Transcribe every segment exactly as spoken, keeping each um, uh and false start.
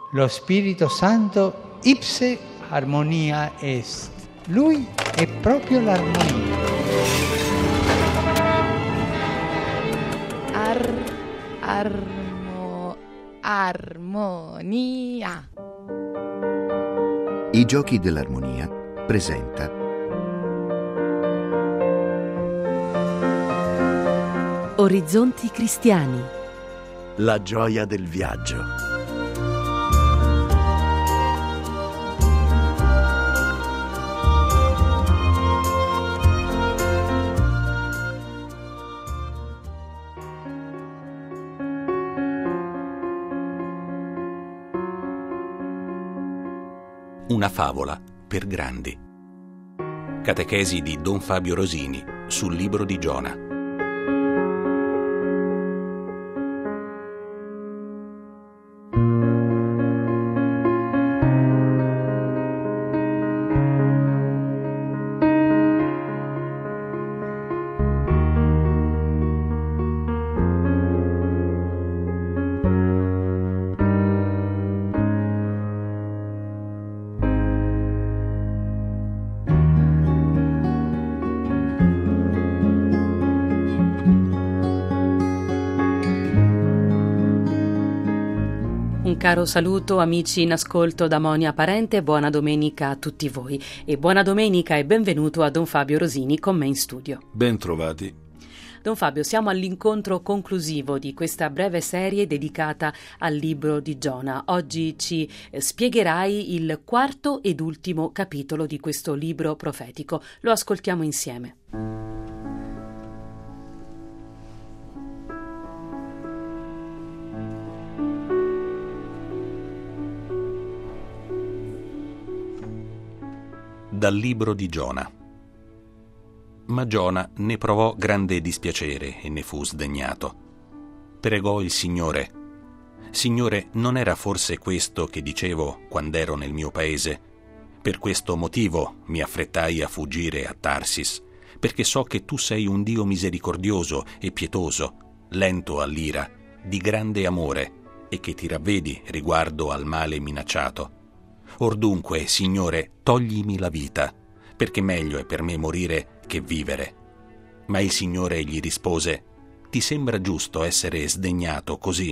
Lo Spirito Santo ipse armonia est. Lui è proprio l'armonia. Ar, armo, armonia. I Giochi dell'Armonia presenta Orizzonti cristiani. La gioia del viaggio. Una favola per grandi. Catechesi di Don Fabio Rosini sul libro di Giona. Un caro saluto amici in ascolto da Monia Parente, buona domenica a tutti voi e buona domenica e benvenuto a Don Fabio Rosini con me in studio. Ben trovati. Don Fabio, siamo all'incontro conclusivo di questa breve serie dedicata al libro di Giona. Oggi ci spiegherai il quarto ed ultimo capitolo di questo libro profetico. Lo ascoltiamo insieme. Dal libro di Giona. Ma Giona ne provò grande dispiacere e ne fu sdegnato. Pregò il Signore: Signore, non era forse questo che dicevo quand'ero nel mio paese? Per questo motivo mi affrettai a fuggire a Tarsis, perché so che tu sei un Dio misericordioso e pietoso, lento all'ira, di grande amore, e che ti ravvedi riguardo al male minacciato. Or dunque, Signore, toglimi la vita, perché meglio è per me morire che vivere. Ma il Signore gli rispose: Ti sembra giusto essere sdegnato così?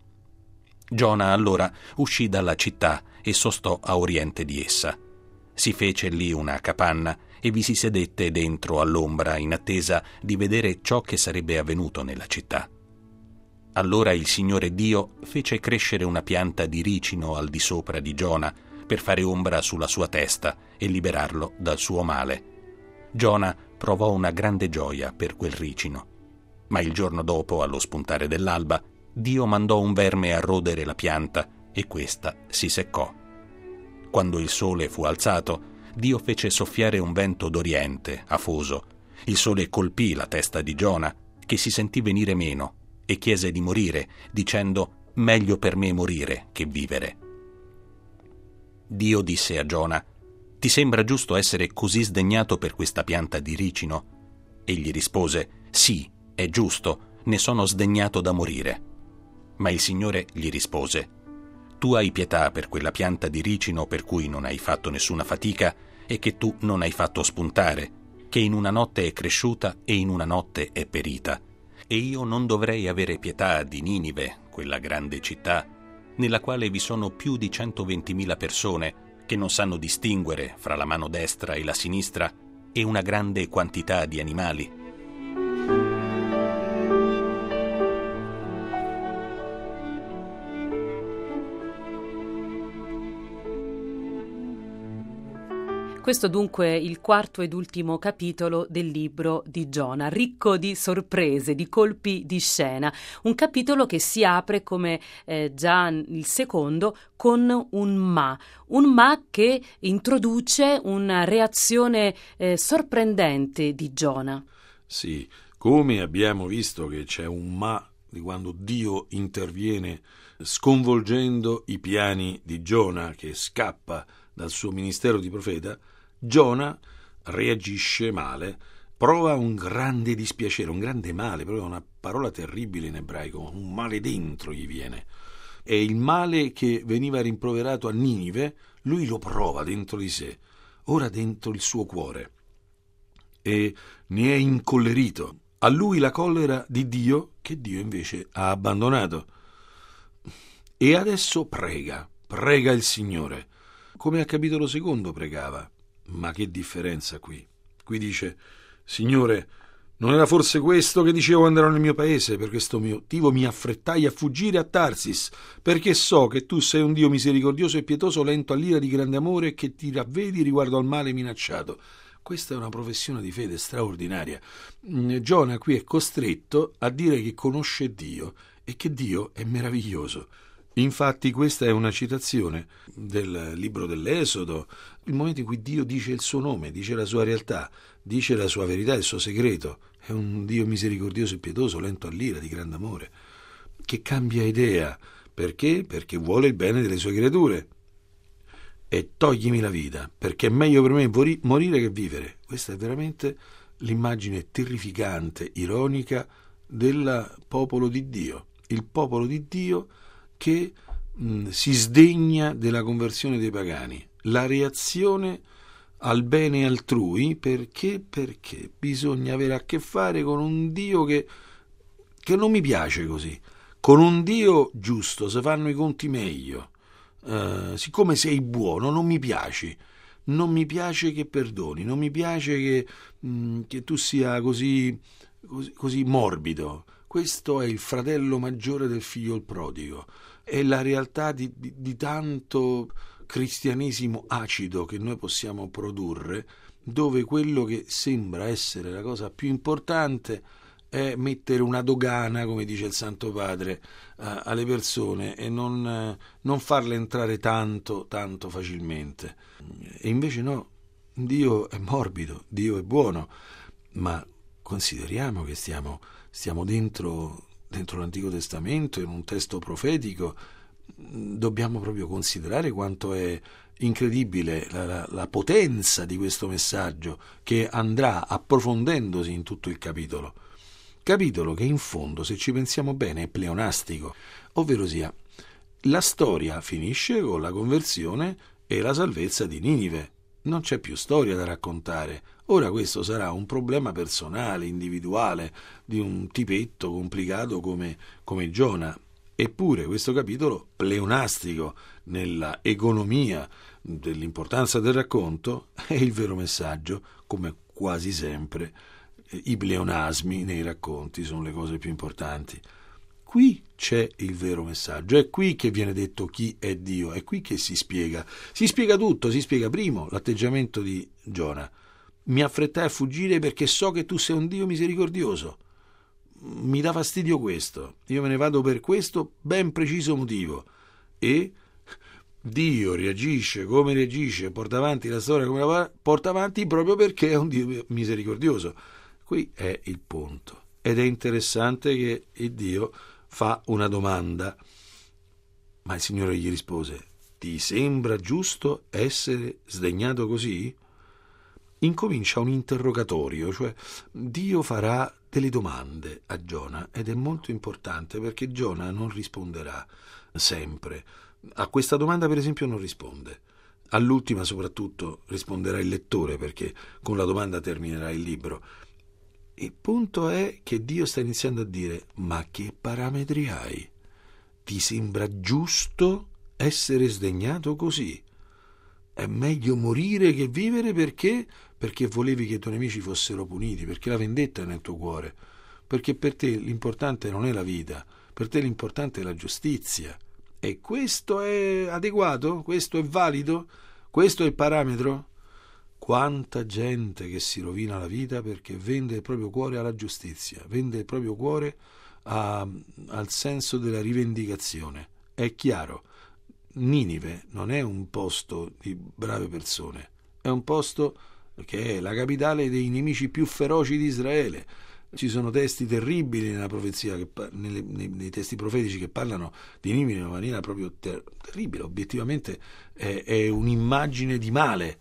Giona allora uscì dalla città e sostò a oriente di essa. Si fece lì una capanna e vi si sedette dentro all'ombra in attesa di vedere ciò che sarebbe avvenuto nella città. Allora il Signore Dio fece crescere una pianta di ricino al di sopra di Giona, per fare ombra sulla sua testa e liberarlo dal suo male. Giona provò una grande gioia per quel ricino. Ma il giorno dopo, allo spuntare dell'alba, Dio mandò un verme a rodere la pianta e questa si seccò. Quando il sole fu alzato, Dio fece soffiare un vento d'oriente, afoso. Il sole colpì la testa di Giona, che si sentì venire meno, e chiese di morire, dicendo: meglio per me morire che vivere. Dio disse a Giona: Ti sembra giusto essere così sdegnato per questa pianta di ricino? Egli rispose: Sì, è giusto, ne sono sdegnato da morire. Ma il Signore gli rispose: Tu hai pietà per quella pianta di ricino per cui non hai fatto nessuna fatica e che tu non hai fatto spuntare, che in una notte è cresciuta e in una notte è perita. E io non dovrei avere pietà di Ninive, quella grande città, nella quale vi sono più di centoventimila persone che non sanno distinguere fra la mano destra e la sinistra e una grande quantità di animali. Questo dunque è il quarto ed ultimo capitolo del libro di Giona, ricco di sorprese, di colpi di scena. Un capitolo che si apre, come eh, già il secondo, con un ma. Un ma che introduce una reazione eh, sorprendente di Giona. Sì, come abbiamo visto che c'è un ma di quando Dio interviene sconvolgendo i piani di Giona, che scappa dal suo ministero di profeta, Giona reagisce male, prova un grande dispiacere, un grande male, proprio una parola terribile in ebraico, un male dentro gli viene. E il male che veniva rimproverato a Ninive, lui lo prova dentro di sé, ora dentro il suo cuore, e ne è incollerito. A lui la collera di Dio, che Dio invece ha abbandonato. E adesso prega, prega il Signore, come al capitolo secondo pregava. Ma che differenza qui? Qui dice: Signore, non era forse questo che dicevo quando ero nel mio paese? Per questo motivo mi affrettai a fuggire a Tarsis, perché so che tu sei un Dio misericordioso e pietoso, lento all'ira, di grande amore, che ti ravvedi riguardo al male minacciato. Questa è una professione di fede straordinaria. Giona qui è costretto a dire che conosce Dio e che Dio è meraviglioso. Infatti questa è una citazione del libro dell'Esodo, il momento in cui Dio dice il suo nome, dice la sua realtà, dice la sua verità, il suo segreto. È un Dio misericordioso e pietoso, lento all'ira, di grande amore, che cambia idea. Perché? Perché vuole il bene delle sue creature. E toglimi la vita, perché è meglio per me morire che vivere. Questa è veramente l'immagine terrificante, ironica del popolo di Dio. Il popolo di Dio che mh, si sdegna della conversione dei pagani, la reazione al bene altrui. Perché? Perché bisogna avere a che fare con un Dio che, che non mi piace così, con un Dio giusto, se fanno i conti meglio. Uh, siccome sei buono non mi piaci, non mi piace che perdoni, non mi piace che, mh, che tu sia così, così, così morbido. Questo è il fratello maggiore del figlio il prodigo, è la realtà di, di, di tanto cristianesimo acido che noi possiamo produrre, dove quello che sembra essere la cosa più importante è mettere una dogana, come dice il Santo Padre, uh, alle persone e non, uh, non farle entrare tanto, tanto facilmente. E invece no, Dio è morbido, Dio è buono, ma consideriamo che stiamo, stiamo dentro, dentro l'Antico Testamento, in un testo profetico. Dobbiamo proprio considerare quanto è incredibile la, la, la potenza di questo messaggio, che andrà approfondendosi in tutto il capitolo. Capitolo che in fondo, se ci pensiamo bene, è pleonastico, ovvero sia, la storia finisce con la conversione e la salvezza di Ninive. Non c'è più storia da raccontare. Ora questo sarà un problema personale, individuale, di un tipetto complicato come, come Giona. Eppure questo capitolo pleonastico nella economia dell'importanza del racconto è il vero messaggio, come quasi sempre. I pleonasmi nei racconti sono le cose più importanti. Qui c'è il vero messaggio, è qui che viene detto chi è Dio, è qui che si spiega. Si spiega tutto, si spiega primo l'atteggiamento di Giona. Mi affrettai a fuggire perché so che tu sei un Dio misericordioso. Mi dà fastidio questo, io me ne vado per questo ben preciso motivo. E Dio reagisce come reagisce, porta avanti la storia come la porta avanti proprio perché è un Dio misericordioso. Qui è il punto. Ed è interessante che il Dio fa una domanda, ma il Signore gli rispose: ti sembra giusto essere sdegnato così? Incomincia un interrogatorio, cioè Dio farà delle domande a Giona, ed è molto importante perché Giona non risponderà sempre. A questa domanda, per esempio, non risponde. All'ultima soprattutto risponderà il lettore, perché con la domanda terminerà il libro. Il punto è che Dio sta iniziando a dire: ma che parametri hai? Ti sembra giusto essere sdegnato così? È meglio morire che vivere perché? Perché volevi che i tuoi nemici fossero puniti, perché la vendetta è nel tuo cuore, perché per te l'importante non è la vita, per te l'importante è la giustizia. E questo è adeguato? Questo è valido? Questo è il parametro? Quanta gente che si rovina la vita perché vende il proprio cuore alla giustizia, vende il proprio cuore a, al senso della rivendicazione. È chiaro, Ninive non è un posto di brave persone, è un posto che è la capitale dei nemici più feroci di Israele. Ci sono testi terribili nella profezia, che, nelle, nei, nei testi profetici che parlano di Ninive in una maniera proprio ter- terribile, obiettivamente è, è un'immagine di male.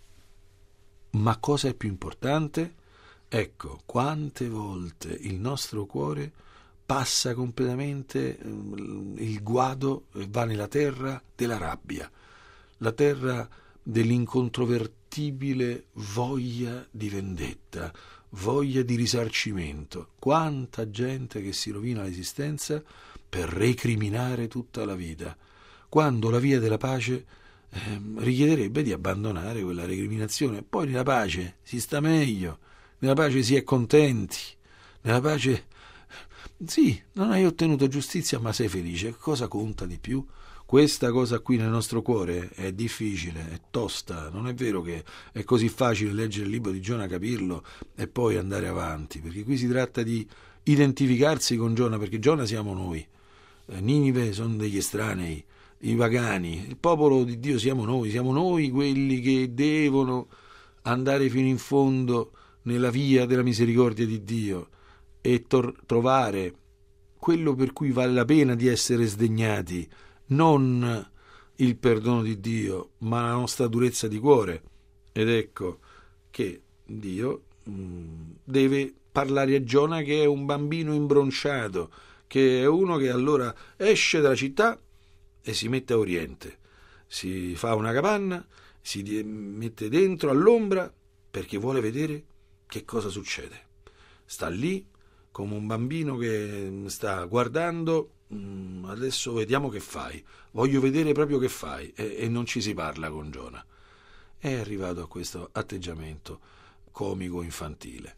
Ma cosa è più importante? Ecco, quante volte il nostro cuore passa completamente il guado, va nella terra della rabbia, la terra dell'incontrovertibile voglia di vendetta, voglia di risarcimento. Quanta gente che si rovina l'esistenza per recriminare tutta la vita, quando la via della pace eh, richiederebbe di abbandonare quella recriminazione. Poi nella pace si sta meglio, nella pace si è contenti, nella pace sì, non hai ottenuto giustizia ma sei felice. Cosa conta di più? Questa cosa qui nel nostro cuore è difficile, è tosta. Non è vero che è così facile leggere il libro di Giona, capirlo e poi andare avanti, perché qui si tratta di identificarsi con Giona, perché Giona siamo noi, eh, Ninive sono degli estranei, i pagani, il popolo di Dio siamo noi, siamo noi quelli che devono andare fino in fondo nella via della misericordia di Dio e tor- trovare quello per cui vale la pena di essere sdegnati, non il perdono di Dio, ma la nostra durezza di cuore. Ed ecco che Dio mh, deve parlare a Giona, che è un bambino imbronciato, che è uno che allora esce dalla città e si mette a oriente, si fa una capanna, si mette dentro all'ombra perché vuole vedere che cosa succede. Sta lì come un bambino che sta guardando, mm, adesso vediamo che fai, voglio vedere proprio che fai, e, e non ci si parla con Giona. È arrivato a questo atteggiamento comico infantile.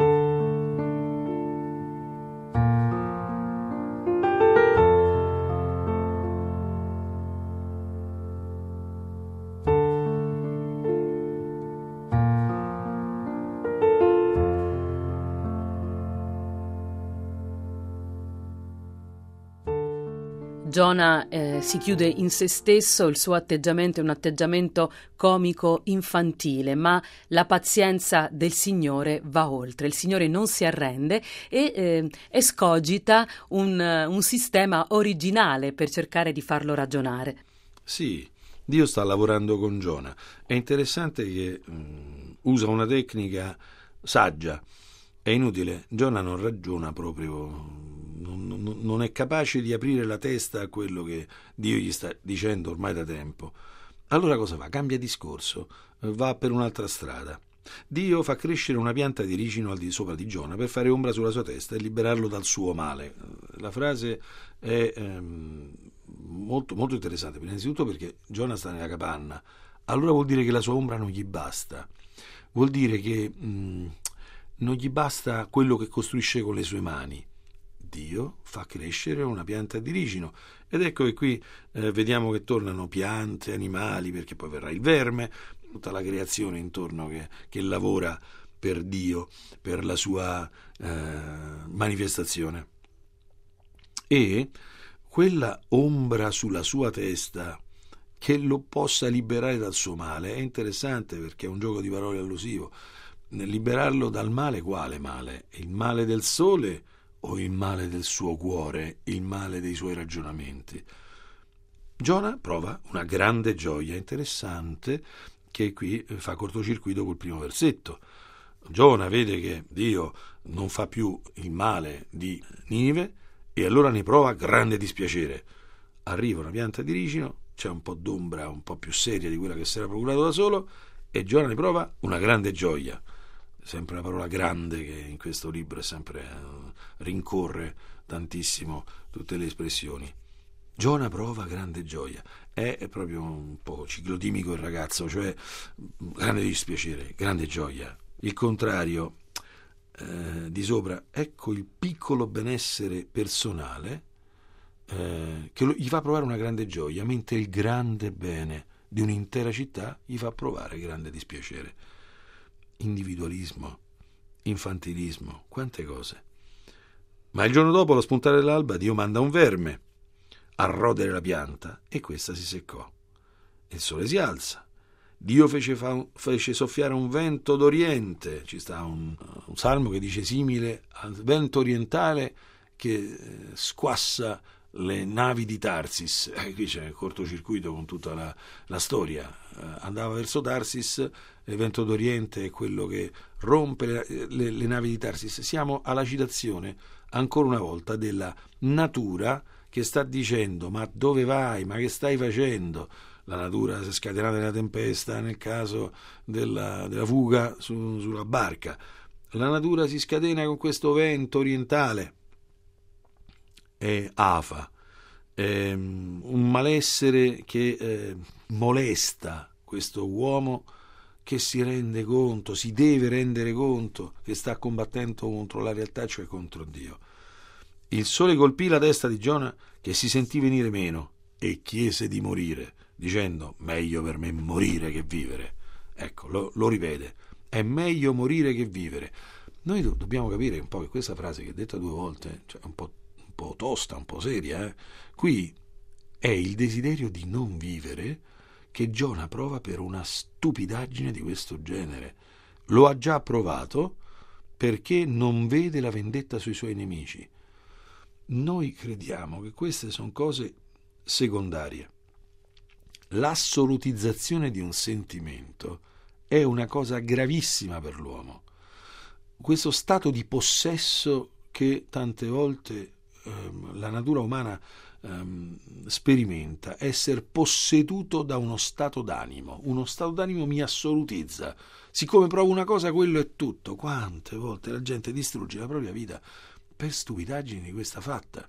Giona eh, si chiude in se stesso, il suo atteggiamento è un atteggiamento comico infantile, ma la pazienza del Signore va oltre. Il Signore non si arrende e eh, escogita un, un sistema originale per cercare di farlo ragionare. Sì, Dio sta lavorando con Giona. È interessante che um, usa una tecnica saggia. È inutile, Giona non ragiona proprio, non, non, non è capace di aprire la testa a quello che Dio gli sta dicendo ormai da tempo. Allora cosa fa? Cambia discorso, va per un'altra strada. Dio fa crescere una pianta di ricino al di sopra di Giona per fare ombra sulla sua testa e liberarlo dal suo male. La frase è ehm, molto, molto interessante, innanzitutto perché Giona sta nella capanna, allora vuol dire che la sua ombra non gli basta, vuol dire che mh, non gli basta quello che costruisce con le sue mani. Dio fa crescere una pianta di ricino ed ecco che qui eh, vediamo che tornano piante, animali, perché poi verrà il verme, tutta la creazione intorno che, che lavora per Dio, per la sua eh, manifestazione. E quella ombra sulla sua testa che lo possa liberare dal suo male è interessante, perché è un gioco di parole allusivo. Nel liberarlo dal male, quale male? Il male del sole o il male del suo cuore, il male dei suoi ragionamenti? Giona prova una grande gioia, interessante, che qui fa cortocircuito col primo versetto. Giona vede che Dio non fa più il male di Ninive e allora ne prova grande dispiacere. Arriva una pianta di ricino, c'è un po' d'ombra un po' più seria di quella che si era procurato da solo e Giona ne prova una grande gioia. Sempre la parola grande che in questo libro è sempre eh, rincorre tantissimo tutte le espressioni. Giona prova grande gioia, è, è proprio un po' ciclotimico il ragazzo, cioè grande dispiacere, grande gioia. Il contrario eh, di sopra, ecco il piccolo benessere personale eh, che lo, gli fa provare una grande gioia, mentre il grande bene di un'intera città gli fa provare grande dispiacere. Individualismo, infantilismo, quante cose. Ma il giorno dopo, allo spuntare dell'alba, Dio manda un verme a rodere la pianta e questa si seccò. Il sole si alza. Dio fece, fa, fece soffiare un vento d'oriente. Ci sta un, un salmo che dice simile al vento orientale che squassa le navi di Tarsis, eh, qui c'è il cortocircuito con tutta la, la storia, eh, andava verso Tarsis, il vento d'Oriente è quello che rompe le, le, le navi di Tarsis. Siamo alla citazione, ancora una volta, della natura che sta dicendo: ma dove vai? Ma che stai facendo? La natura si è scatenata nella tempesta nel caso della, della fuga su, sulla barca. La natura si scatena con questo vento orientale. È afa, è un malessere che eh, molesta questo uomo che si rende conto, si deve rendere conto che sta combattendo contro la realtà, cioè contro Dio. Il sole colpì la testa di Giona, che si sentì venire meno, e chiese di morire, dicendo: meglio per me morire che vivere. Ecco, lo, lo ripete, è meglio morire che vivere. Noi do, dobbiamo capire un po' che questa frase, che è detta due volte, cioè un po', un po' tosta, un po' seria, eh? Qui è il desiderio di non vivere che Giona prova per una stupidaggine di questo genere. Lo ha già provato perché non vede la vendetta sui suoi nemici. Noi crediamo che queste sono cose secondarie. L'assolutizzazione di un sentimento è una cosa gravissima per l'uomo. Questo stato di possesso che tante volte ehm, la natura umana ehm, sperimenta, essere posseduto da uno stato d'animo. Uno stato d'animo mi assolutizza. Siccome provo una cosa, quello è tutto. Quante volte la gente distrugge la propria vita per stupidaggini di questa fatta.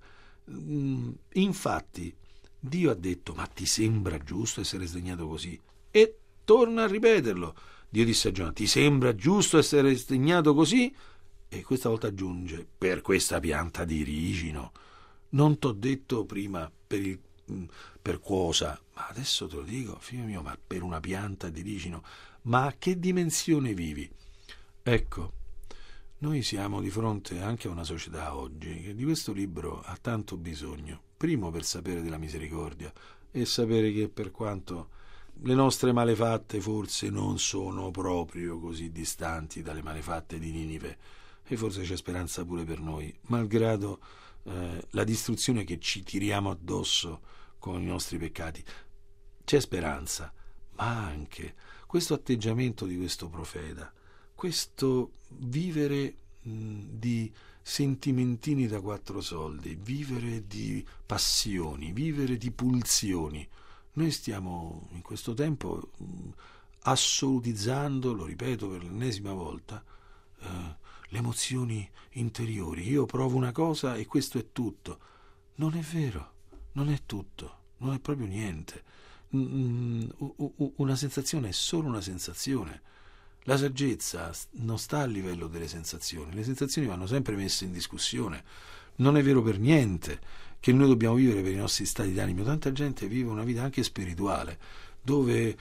Infatti Dio ha detto: ma ti sembra giusto essere sdegnato così? E torna a ripeterlo. Dio disse a Giona: ti sembra giusto essere sdegnato così? E questa volta aggiunge: per questa pianta di ricino. Non t'ho detto prima per, il, per cosa, ma adesso te lo dico, figlio mio, ma per una pianta di ricino. Ma a che dimensione vivi? Ecco, noi siamo di fronte anche a una società oggi che di questo libro ha tanto bisogno. Primo, per sapere della misericordia e sapere che, per quanto le nostre malefatte forse non sono proprio così distanti dalle malefatte di Ninive, e forse c'è speranza pure per noi, malgrado eh, la distruzione che ci tiriamo addosso con i nostri peccati. C'è speranza, ma anche questo atteggiamento di questo profeta, questo vivere mh, di sentimentini da quattro soldi, vivere di passioni, vivere di pulsioni. Noi stiamo in questo tempo mh, assolutizzando, lo ripeto per l'ennesima volta, eh, le emozioni interiori. Io provo una cosa e questo è tutto. Non è vero, non è tutto, non è proprio niente. Mm, una sensazione è solo una sensazione. La saggezza non sta a livello delle sensazioni. Le sensazioni vanno sempre messe in discussione. Non è vero per niente che noi dobbiamo vivere per i nostri stati d'animo. Tanta gente vive una vita anche spirituale, dove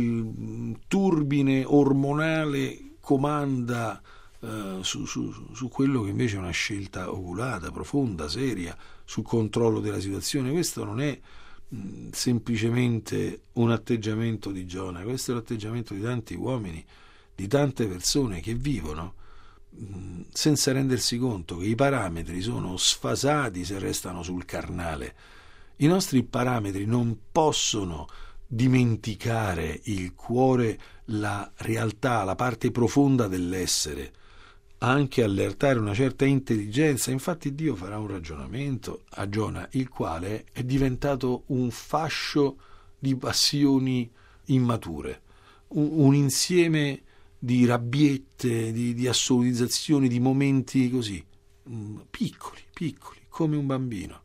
il turbine ormonale comanda eh, su, su, su quello che invece è una scelta oculata, profonda, seria, sul controllo della situazione. Questo non è mh, semplicemente un atteggiamento di Giona, questo è l'atteggiamento di tanti uomini, di tante persone che vivono mh, senza rendersi conto che i parametri sono sfasati se restano sul carnale. I nostri parametri non possono dimenticare il cuore, la realtà, la parte profonda dell'essere, anche allertare una certa intelligenza. Infatti Dio farà un ragionamento a Giona, il quale è diventato un fascio di passioni immature, un, un insieme di rabbiette, di, di assolutizzazioni, di momenti così piccoli, piccoli, come un bambino.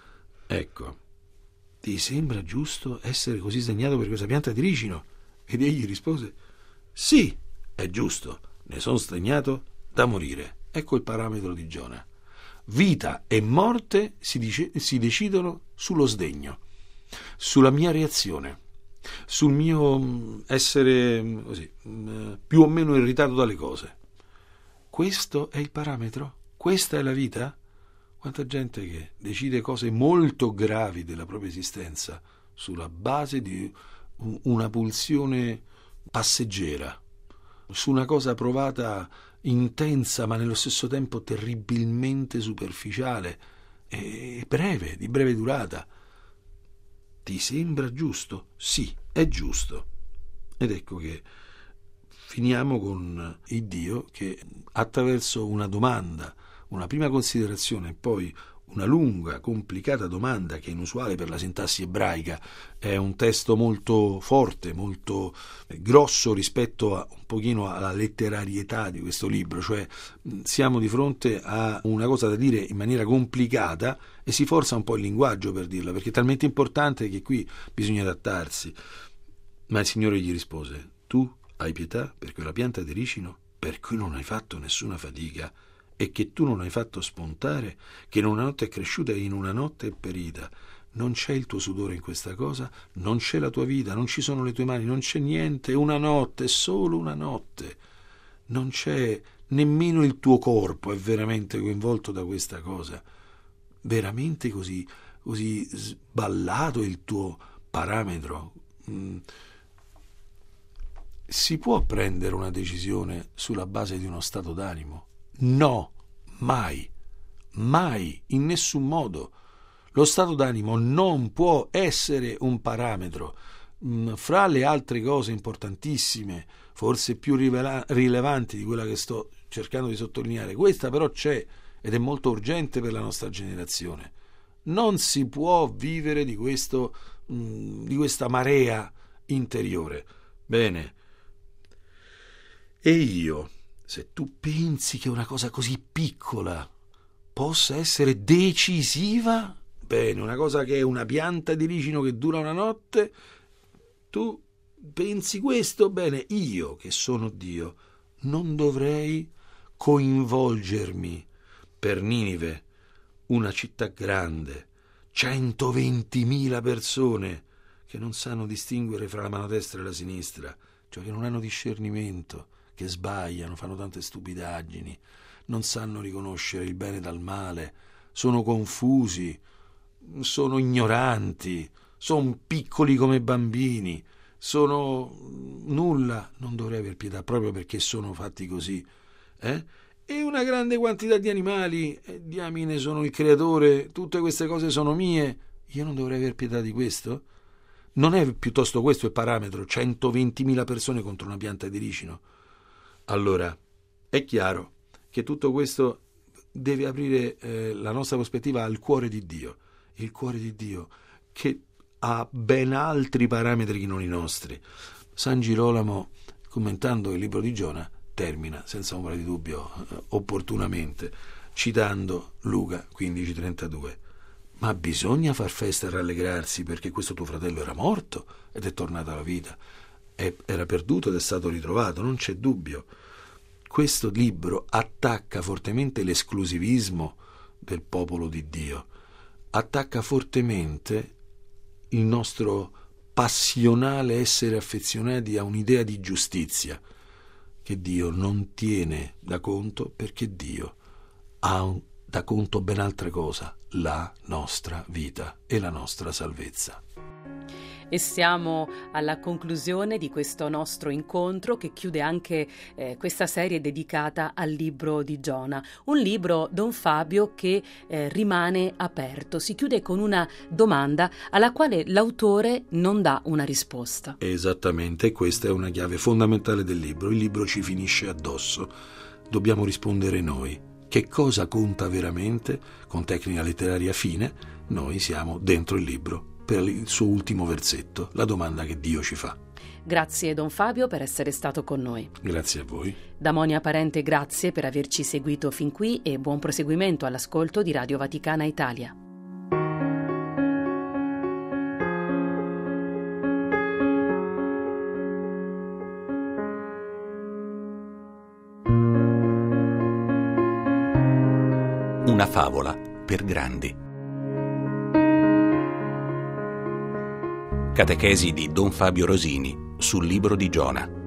Ecco, ti sembra giusto essere così sdegnato per questa pianta di ricino? Ed egli rispose: sì, è giusto, ne sono sdegnato da morire. Ecco il parametro di Giona. Vita e morte si, dice, si decidono sullo sdegno, sulla mia reazione, sul mio essere così più o meno irritato dalle cose. Questo è il parametro? Questa è la vita? Quanta gente che decide cose molto gravi della propria esistenza sulla base di una pulsione passeggera, su una cosa provata intensa ma nello stesso tempo terribilmente superficiale, è breve, di breve durata. Ti sembra giusto? Sì, è giusto. Ed ecco che finiamo con il Dio che attraverso una domanda, una prima considerazione e poi una lunga, complicata domanda che è inusuale per la sintassi ebraica, è un testo molto forte, molto grosso rispetto a un pochino alla letterarietà di questo libro, cioè siamo di fronte a una cosa da dire in maniera complicata e si forza un po' il linguaggio per dirla, perché è talmente importante che qui bisogna adattarsi. Ma il Signore gli rispose: tu hai pietà per quella pianta di ricino per cui non hai fatto nessuna fatica e che tu non hai fatto spuntare, che in una notte è cresciuta e in una notte è perita. Non c'è il tuo sudore in questa cosa, non c'è la tua vita, non ci sono le tue mani, non c'è niente, una notte, solo una notte. Non c'è nemmeno il tuo corpo, è veramente coinvolto da questa cosa. Veramente così, così sballato il tuo parametro. Mm. Si può prendere una decisione sulla base di uno stato d'animo? No, mai, mai, in nessun modo. Lo stato d'animo non può essere un parametro. Fra le altre cose importantissime, forse più rivela- rilevanti di quella che sto cercando di sottolineare, questa però c'è ed è molto urgente per la nostra generazione. Non si può vivere di questo, mh, di questa marea interiore. Bene. E io, se tu pensi che una cosa così piccola possa essere decisiva, bene, una cosa che è una pianta di ricino che dura una notte, tu pensi questo, bene, io che sono Dio non dovrei coinvolgermi per Ninive, una città grande, centoventimila persone che non sanno distinguere fra la mano destra e la sinistra, cioè che non hanno discernimento, che sbagliano, fanno tante stupidaggini, non sanno riconoscere il bene dal male, sono confusi, sono ignoranti, sono piccoli come bambini, sono nulla. Non dovrei aver pietà proprio perché sono fatti così. Eh? E una grande quantità di animali, eh, diamine, sono il creatore, tutte queste cose sono mie, io non dovrei aver pietà di questo? Non è piuttosto questo il parametro? centoventimila persone contro una pianta di ricino? Allora, è chiaro che tutto questo deve aprire eh, la nostra prospettiva al cuore di Dio, il cuore di Dio che ha ben altri parametri che non i nostri. San Girolamo, commentando il libro di Giona, termina senza ombra di dubbio, eh, opportunamente, citando Luca quindici trentadue. Ma bisogna far festa e rallegrarsi perché questo tuo fratello era morto ed è tornato alla vita. Era perduto ed è stato ritrovato, non c'è dubbio. Questo libro attacca fortemente l'esclusivismo del popolo di Dio, attacca fortemente il nostro passionale essere affezionati a un'idea di giustizia che Dio non tiene da conto, perché Dio ha un, da conto ben altra cosa, la nostra vita e la nostra salvezza. E siamo alla conclusione di questo nostro incontro che chiude anche eh, questa serie dedicata al libro di Giona. Un libro, Don Fabio, che eh, rimane aperto. Si chiude con una domanda alla quale l'autore non dà una risposta. Esattamente, questa è una chiave fondamentale del libro. Il libro ci finisce addosso. Dobbiamo rispondere noi. Che cosa conta veramente? Con tecnica letteraria fine, noi siamo dentro il libro. Per il suo ultimo versetto, la domanda che Dio ci fa. Grazie Don Fabio per essere stato con noi. Grazie a voi. Da Monia Parente grazie per averci seguito fin qui e buon proseguimento all'ascolto di Radio Vaticana Italia. Una favola per grandi. Catechesi di Don Fabio Rosini sul libro di Giona.